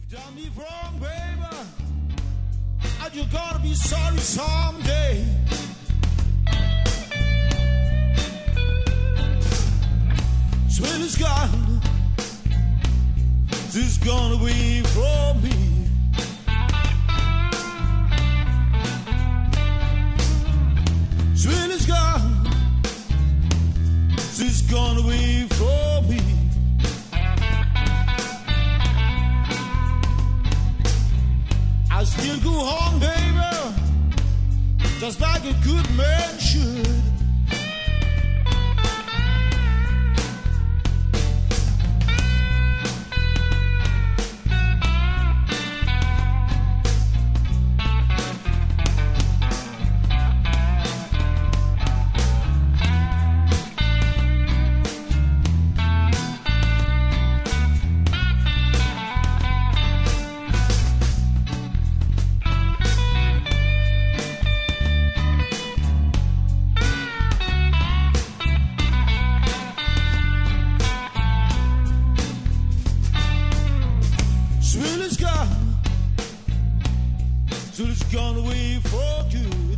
Done me wrong, baby, and you're gonna be sorry someday. Sweet is gone, this is gonna be for me. Sweet is gone, this is gonna be for me. I still go home, baby, just like a good man should. So it's gone away for good.